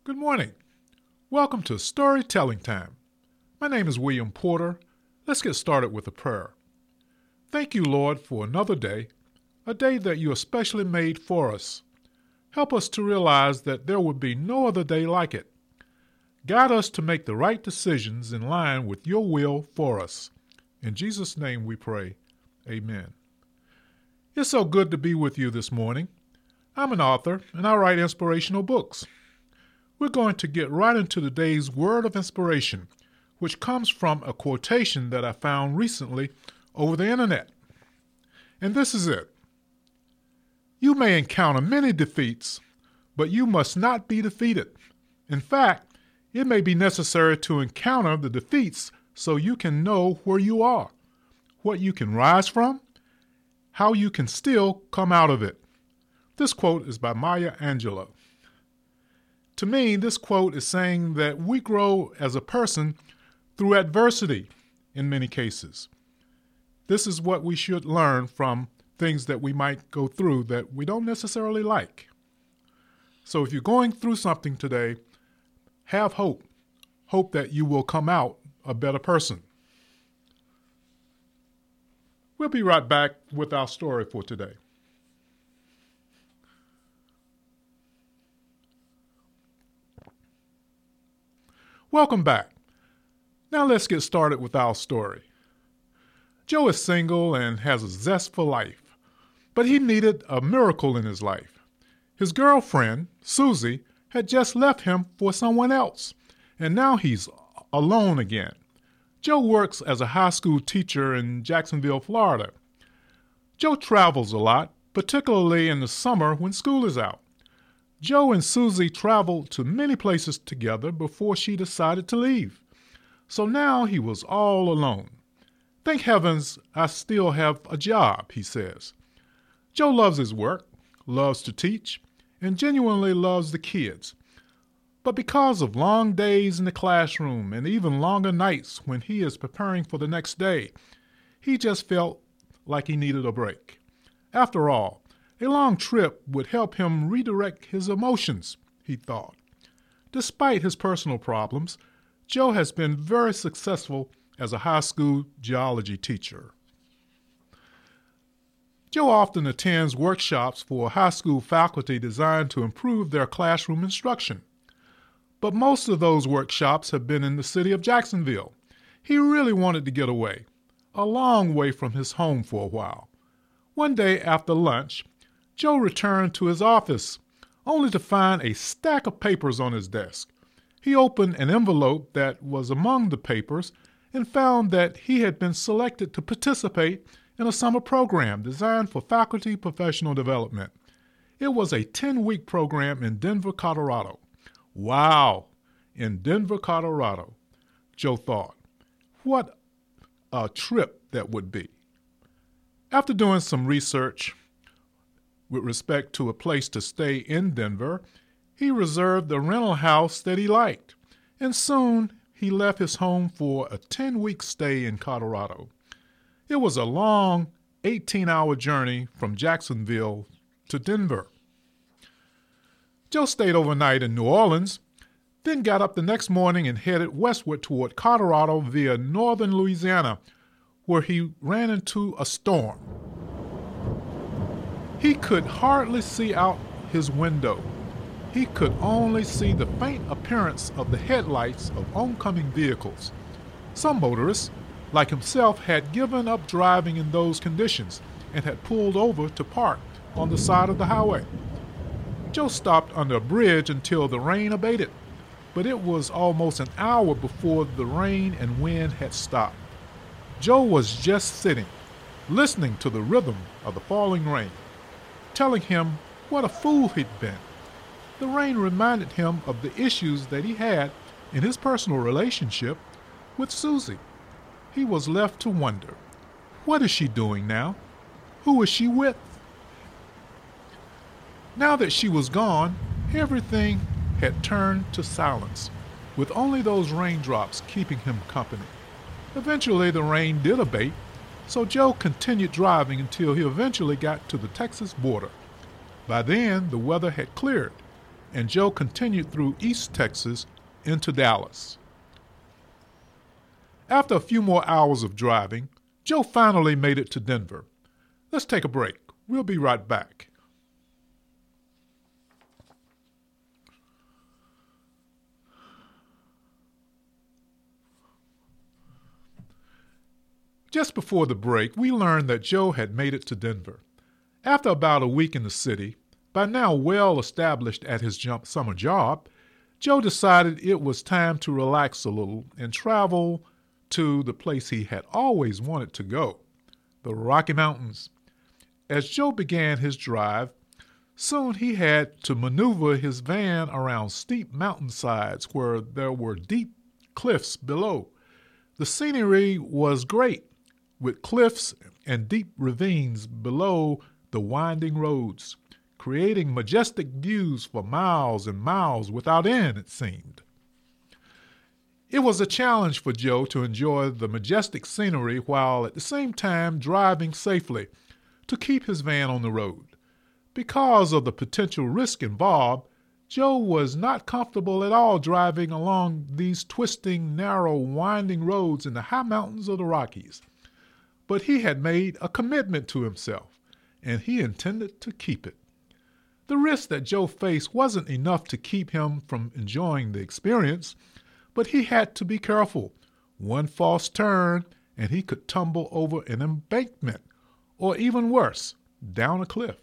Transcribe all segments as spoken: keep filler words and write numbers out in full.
Good morning. Welcome to Storytelling Time. My name is William Porter. Let's get started with a prayer. Thank you, Lord, for another day, a day that you especially made for us. Help us to realize that there would be no other day like it. Guide us to make the right decisions in line with your will for us. In Jesus' name we pray. Amen. It's so good to be with you this morning. I'm an author, and I write inspirational books. We're going to get right into today's word of inspiration, which comes from a quotation that I found recently over the internet. And this is it. You may encounter many defeats, but you must not be defeated. In fact, it may be necessary to encounter the defeats so you can know where you are, what you can rise from, how you can still come out of it. This quote is by Maya Angelou. To me, this quote is saying that we grow as a person through adversity in many cases. This is what we should learn from things that we might go through that we don't necessarily like. So if you're going through something today, have hope. Hope that you will come out a better person. We'll be right back with our story for today. Welcome back. Now let's get started with our story. Joe is single and has a zest for life, but he needed a miracle in his life. His girlfriend, Susie, had just left him for someone else, and now he's alone again. Joe works as a high school teacher in Jacksonville, Florida. Joe travels a lot, particularly in the summer when school is out. Joe and Susie traveled to many places together before she decided to leave. So now he was all alone. Thank heavens I still have a job, he says. Joe loves his work, loves to teach, and genuinely loves the kids. But because of long days in the classroom and even longer nights when he is preparing for the next day, he just felt like he needed a break. After all, a long trip would help him redirect his emotions, he thought. Despite his personal problems, Joe has been very successful as a high school geology teacher. Joe often attends workshops for high school faculty designed to improve their classroom instruction. But most of those workshops have been in the city of Jacksonville. He really wanted to get away, a long way from his home for a while. One day after lunch, Joe returned to his office, only to find a stack of papers on his desk. He opened an envelope that was among the papers and found that he had been selected to participate in a summer program designed for faculty professional development. It was a ten-week program in Denver, Colorado. Wow, in Denver, Colorado, Joe thought. What a trip that would be. After doing some research with respect to a place to stay in Denver, he reserved a rental house that he liked, and soon he left his home for a ten-week stay in Colorado. It was a long eighteen-hour journey from Jacksonville to Denver. Joe stayed overnight in New Orleans, then got up the next morning and headed westward toward Colorado via northern Louisiana, where he ran into a storm. He could hardly see out his window. He could only see the faint appearance of the headlights of oncoming vehicles. Some motorists, like himself, had given up driving in those conditions and had pulled over to park on the side of the highway. Joe stopped under a bridge until the rain abated, but it was almost an hour before the rain and wind had stopped. Joe was just sitting, listening to the rhythm of the falling rain, telling him what a fool he'd been. The rain reminded him of the issues that he had in his personal relationship with Susie. He was left to wonder, what is she doing now? Who is she with? Now that she was gone, everything had turned to silence, with only those raindrops keeping him company. Eventually the rain did abate, so Joe continued driving until he eventually got to the Texas border. By then, the weather had cleared, and Joe continued through East Texas into Dallas. After a few more hours of driving, Joe finally made it to Denver. Let's take a break. We'll be right back. Just before the break, we learned that Joe had made it to Denver. After about a week in the city, by now well established at his jump summer job, Joe decided it was time to relax a little and travel to the place he had always wanted to go, the Rocky Mountains. As Joe began his drive, soon he had to maneuver his van around steep mountainsides where there were deep cliffs below. The scenery was great, with cliffs and deep ravines below the winding roads, creating majestic views for miles and miles without end, it seemed. It was a challenge for Joe to enjoy the majestic scenery while at the same time driving safely to keep his van on the road. Because of the potential risk involved, Joe was not comfortable at all driving along these twisting, narrow, winding roads in the high mountains of the Rockies. But he had made a commitment to himself, and he intended to keep it. The risk that Joe faced wasn't enough to keep him from enjoying the experience, but he had to be careful. One false turn, and he could tumble over an embankment, or even worse, down a cliff.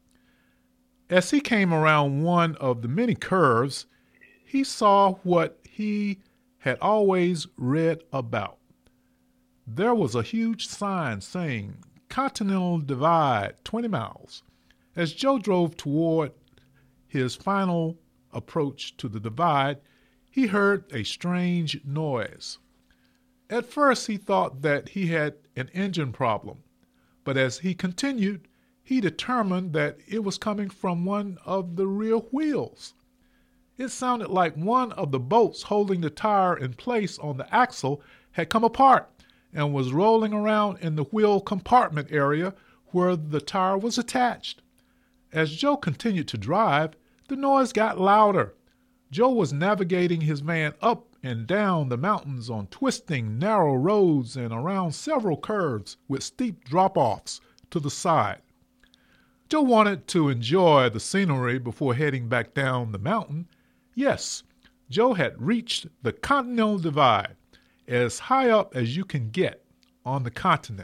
As he came around one of the many curves, he saw what he had always read about. There was a huge sign saying, Continental Divide, twenty miles. As Joe drove toward his final approach to the divide, he heard a strange noise. At first he thought that he had an engine problem, but as he continued, he determined that it was coming from one of the rear wheels. It sounded like one of the bolts holding the tire in place on the axle had come apart and was rolling around in the wheel compartment area where the tire was attached. As Joe continued to drive, the noise got louder. Joe was navigating his van up and down the mountains on twisting, narrow roads and around several curves with steep drop-offs to the side. Joe wanted to enjoy the scenery before heading back down the mountain. Yes, Joe had reached the Continental Divide, as high up as you can get on the continent.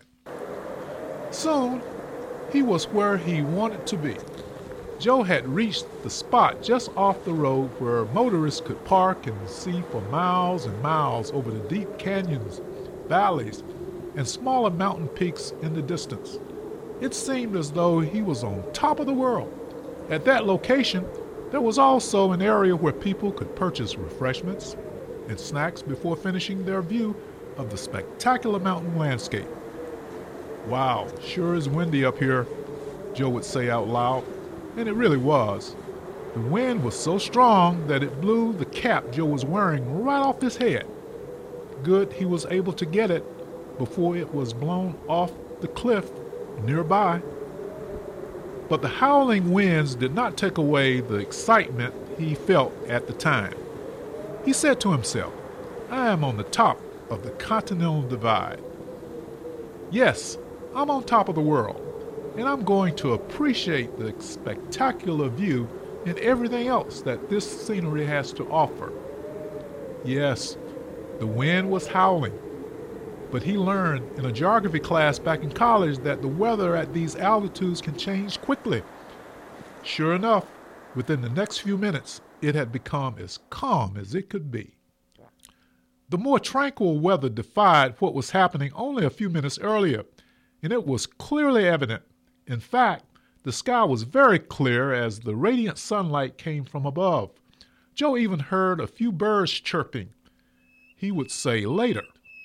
Soon, he was where he wanted to be. Joe had reached the spot just off the road where motorists could park and see for miles and miles over the deep canyons, valleys, and smaller mountain peaks in the distance. It seemed as though he was on top of the world. At that location, there was also an area where people could purchase refreshments and snacks before finishing their view of the spectacular mountain landscape. Wow, sure is windy up here, Joe would say out loud, and it really was. The wind was so strong that it blew the cap Joe was wearing right off his head. Good he was able to get it before it was blown off the cliff nearby. But the howling winds did not take away the excitement he felt at the time. He said to himself, I am on the top of the Continental Divide. Yes, I'm on top of the world, and I'm going to appreciate the spectacular view and everything else that this scenery has to offer. Yes, the wind was howling, but he learned in a geography class back in college that the weather at these altitudes can change quickly. Sure enough, within the next few minutes, it had become as calm as it could be. The more tranquil weather defied what was happening only a few minutes earlier, and it was clearly evident. In fact, the sky was very clear as the radiant sunlight came from above. Joe even heard a few birds chirping. He would say later.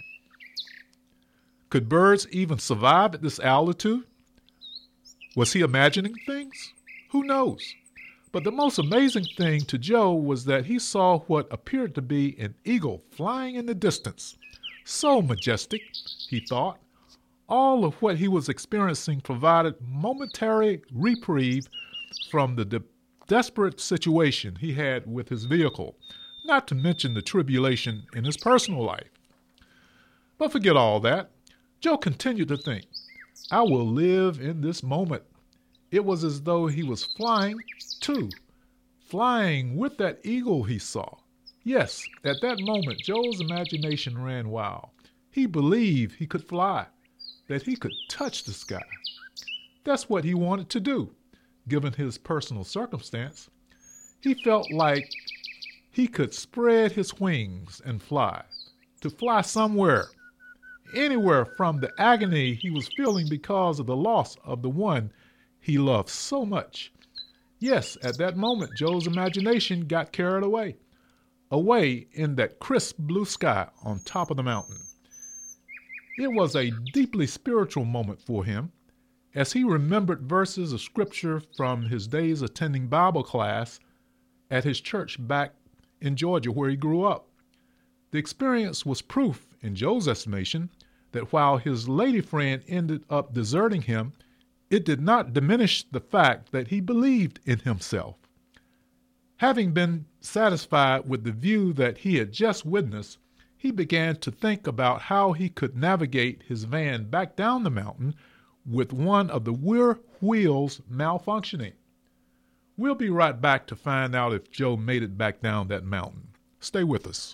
Could birds even survive at this altitude? Was he imagining things? Who knows? But the most amazing thing to Joe was that he saw what appeared to be an eagle flying in the distance. So majestic, he thought. All of what he was experiencing provided momentary reprieve from the de- desperate situation he had with his vehicle, not to mention the tribulation in his personal life. But forget all that. Joe continued to think, I will live in this moment. It was as though he was flying, too. Flying with that eagle he saw. Yes, at that moment, Joe's imagination ran wild. He believed he could fly, that he could touch the sky. That's what he wanted to do, given his personal circumstance. He felt like he could spread his wings and fly, to fly somewhere, anywhere from the agony he was feeling because of the loss of the one he loved so much. Yes, at that moment, Joe's imagination got carried away, away in that crisp blue sky on top of the mountain. It was a deeply spiritual moment for him, as he remembered verses of scripture from his days attending Bible class at his church back in Georgia where he grew up. The experience was proof, in Joe's estimation, that while his lady friend ended up deserting him, it did not diminish the fact that he believed in himself. Having been satisfied with the view that he had just witnessed, he began to think about how he could navigate his van back down the mountain with one of the rear wheels malfunctioning. We'll be right back to find out if Joe made it back down that mountain. Stay with us.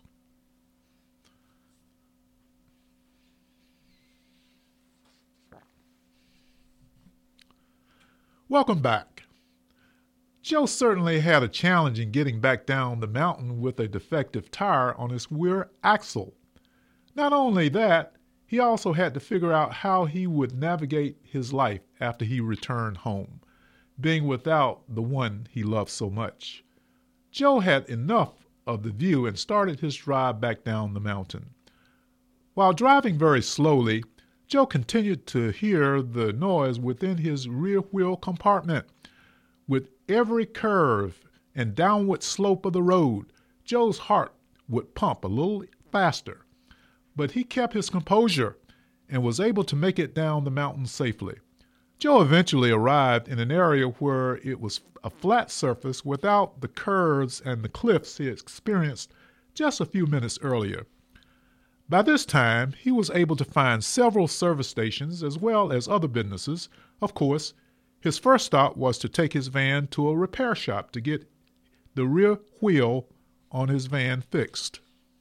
Welcome back. Joe certainly had a challenge in getting back down the mountain with a defective tire on his rear axle. Not only that, he also had to figure out how he would navigate his life after he returned home, being without the one he loved so much. Joe had enough of the view and started his drive back down the mountain. While driving very slowly, Joe continued to hear the noise within his rear wheel compartment. With every curve and downward slope of the road, Joe's heart would pump a little faster. But he kept his composure and was able to make it down the mountain safely. Joe eventually arrived in an area where it was a flat surface without the curves and the cliffs he had experienced just a few minutes earlier. By this time, he was able to find several service stations as well as other businesses. Of course, his first stop was to take his van to a repair shop to get the rear wheel on his van fixed.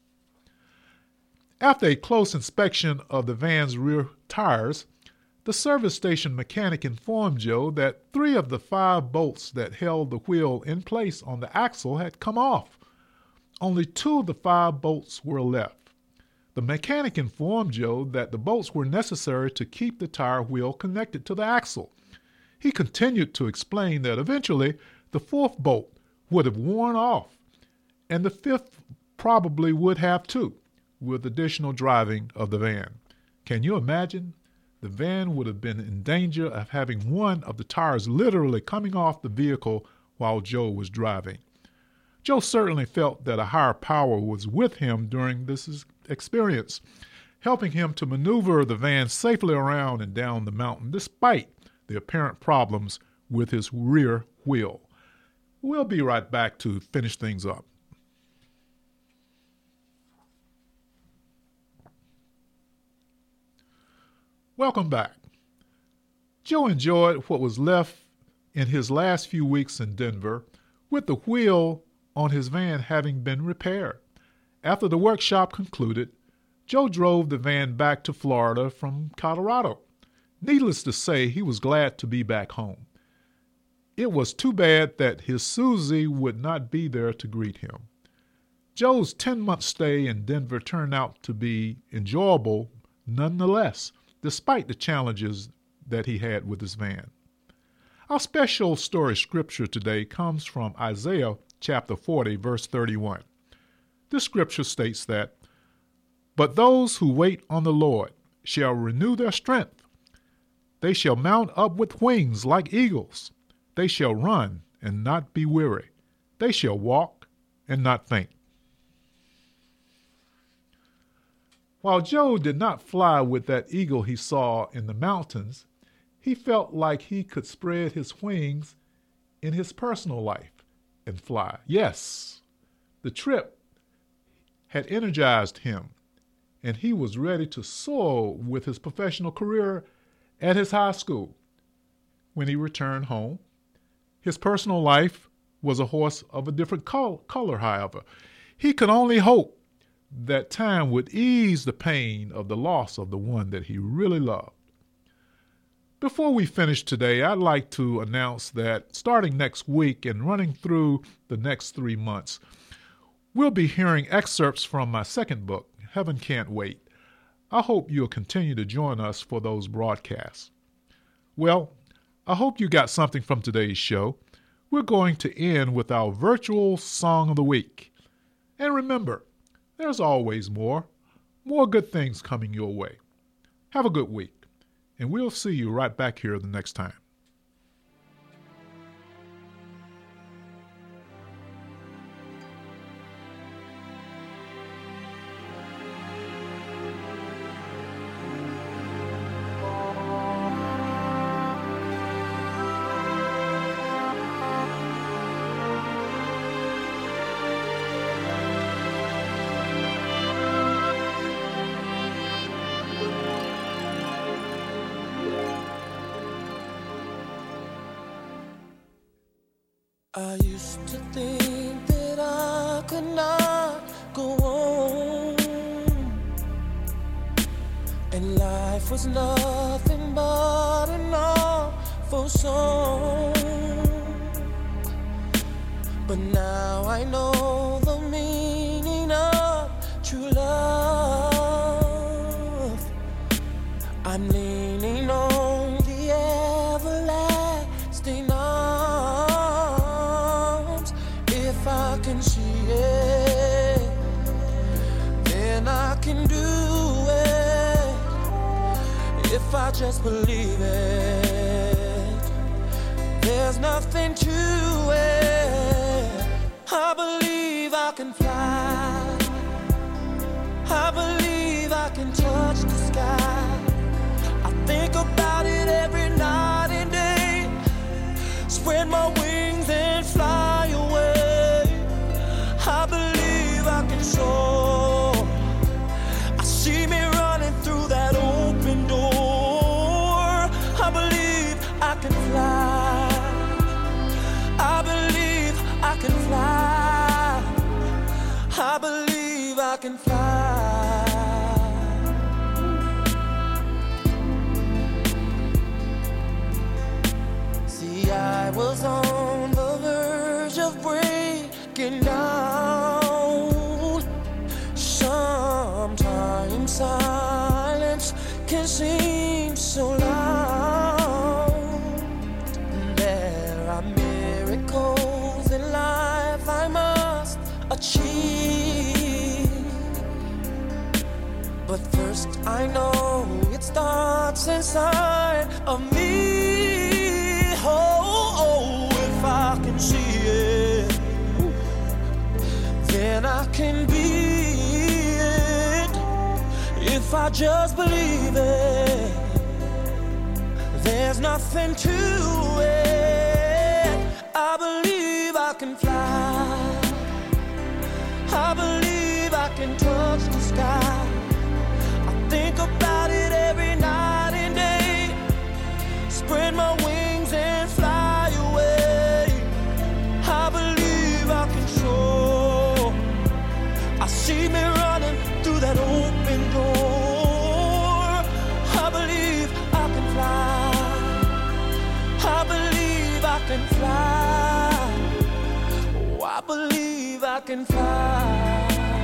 After a close inspection of the van's rear tires, the service station mechanic informed Joe that three of the five bolts that held the wheel in place on the axle had come off. Only two of the five bolts were left. The mechanic informed Joe that the bolts were necessary to keep the tire wheel connected to the axle. He continued to explain that eventually the fourth bolt would have worn off, and the fifth probably would have too, with additional driving of the van. Can you imagine? The van would have been in danger of having one of the tires literally coming off the vehicle while Joe was driving. Joe certainly felt that a higher power was with him during this experience, helping him to maneuver the van safely around and down the mountain despite the apparent problems with his rear wheel. We'll be right back to finish things up. Welcome back. Joe enjoyed what was left in his last few weeks in Denver, with the wheel on his van having been repaired. After the workshop concluded, Joe drove the van back to Florida from Colorado. Needless to say, he was glad to be back home. It was too bad that his Susie would not be there to greet him. Joe's ten-month stay in Denver turned out to be enjoyable nonetheless, despite the challenges that he had with his van. Our special story scripture today comes from Isaiah chapter forty, verse thirty-one. This scripture states that, "But those who wait on the Lord shall renew their strength. They shall mount up with wings like eagles. They shall run and not be weary. They shall walk and not faint." While Joe did not fly with that eagle he saw in the mountains, he felt like he could spread his wings in his personal life, and fly. Yes, the trip had energized him, and he was ready to soar with his professional career at his high school. When he returned home, his personal life was a horse of a different col- color, however. He could only hope that time would ease the pain of the loss of the one that he really loved. Before we finish today, I'd like to announce that starting next week and running through the next three months, we'll be hearing excerpts from my second book, Heaven Can't Wait. I hope you'll continue to join us for those broadcasts. Well, I hope you got something from today's show. We're going to end with our virtual Song of the Week. And remember, there's always more, more good things coming your way. Have a good week. And we'll see you right back here the next time. I used to think that I could not go on, and life was nothing but an awful song. But now I know the meaning of true love. I'm leaning on the everlasting arms. If I can see it, then I can do it. If I just believe it, there's nothing to it. I believe I can fly. I believe I can touch the sky. I think about it every night and day. Spread my wings and fly away. I believe I can soar. I see me running through that open door. I believe I can fly. I believe I can fly. I believe I can fly. See, I was on the verge of breaking down. Sometimes silence can seem so loud. There are miracles in life I must achieve. But first I know it starts inside of me. Oh, oh, if I can see it, then I can be it. If I just believe it, there's nothing to it. I believe I can fly. I believe I can touch the sky. I think about it every night and day. Spread my wings and fly away. I believe I can soar. I see me running through that open door. I believe I can fly. I believe I can fly. Oh, I believe I can fly.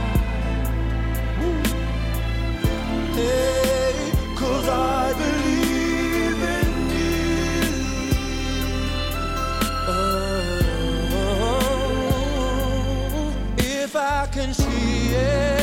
Hey, 'cause I believe in you. Oh, if I can see it,